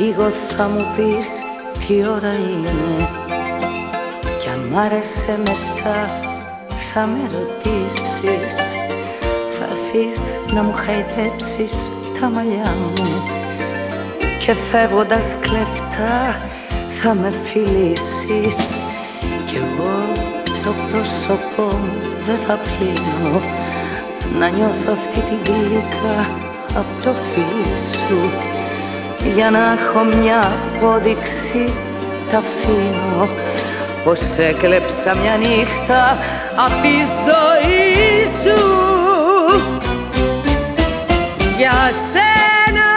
λίγο θα μου πεις τι ώρα είναι, κι αν μ' άρεσε μετά θα με ρωτήσεις. Θα έρθεις να μου χαϊδέψεις τα μαλλιά μου και φεύγοντας κλεφτά θα με φιλήσεις. Κι εγώ το πρόσωπό μου δεν θα πλύνω, να νιώθω αυτή την γλύκα απ' το φίλι σου. Για να έχω μια απόδειξη τ' αφήνω πως έκλεψα μια νύχτα απ' τη ζωή σου. Για σένα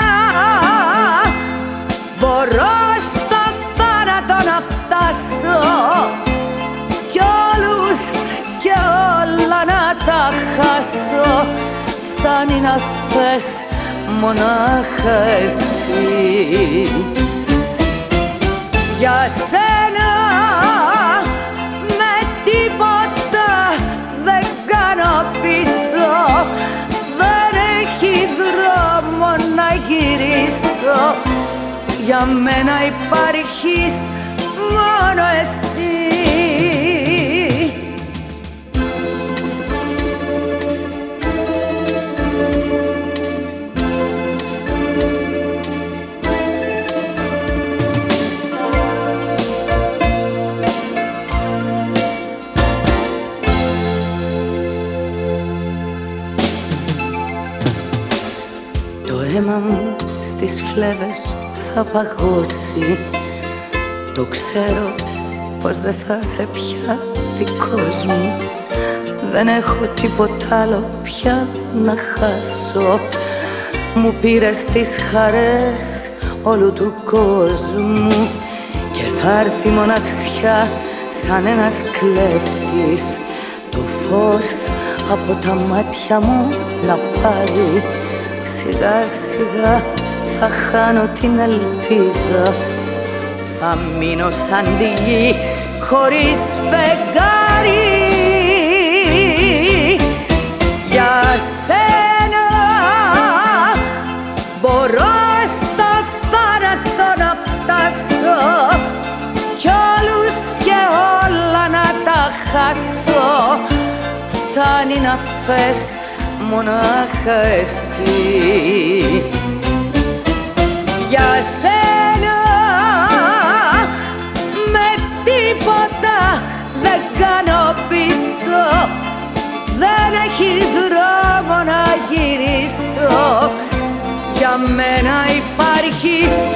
μπορώ στο θάνατο να φτάσω κι όλους και όλα να τα χάσω. Φτάνει να θες μονάχα εσύ. Για σένα με τίποτα δεν κάνω πίσω, δεν έχει δρόμο να γυρίσω. Για μένα υπάρχεις μόνο εσύ. Το αίμα μου στις φλέβες θα παγώσει. Το ξέρω πως δεν θα σε πια δικός μου. Δεν έχω τίποτα άλλο πια να χάσω. Μου πήρες τις χαρές όλου του κόσμου και θα έρθει μοναξιά σαν ένας κλέφτης το φως από τα μάτια μου να πάρει. Σιγά σιγά θα χάνω την ελπίδα, θα μείνω σαν τη γη χωρίς φεγγάρι. Για σένα μπορώ στο θάνατο να φτάσω κι όλους και όλα να τα χάσω. Φτάνει να θες μονάχα εσύ. Για σένα με τίποτα δεν κάνω πίσω, δεν έχει δρόμο να γυρίσω. Για μένα υπάρχεις